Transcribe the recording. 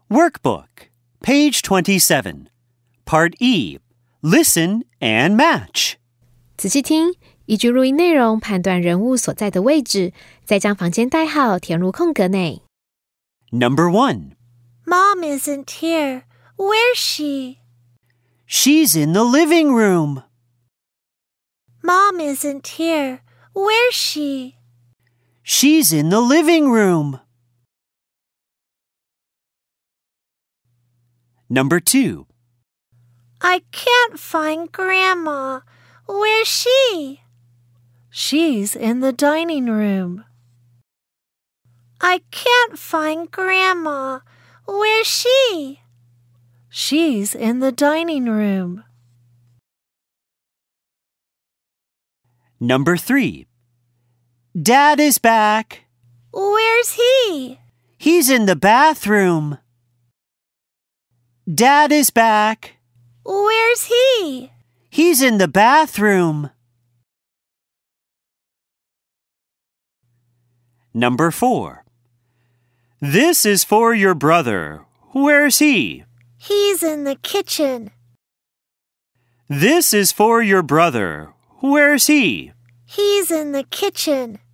Workbook, page 27, Part E, Listen and Match. 仔细听，依据录音内容判断人物所在的位置，再将房间代号填入空格内。 Number 1. Mom isn't here. Where's she? She's in the living room. Mom isn't here. Where's she? She's in the living room. Number 2. I can't find Grandma. Where's she? She's in the dining room. I can't find Grandma. Where's she? She's in the dining room. Number 3. Dad is back. Where's he? He's in the bathroom. Dad is back. Where's he? He's in the bathroom. Number 4. This is for your brother. Where's he? He's in the kitchen. This is for your brother. Where's he? He's in the kitchen.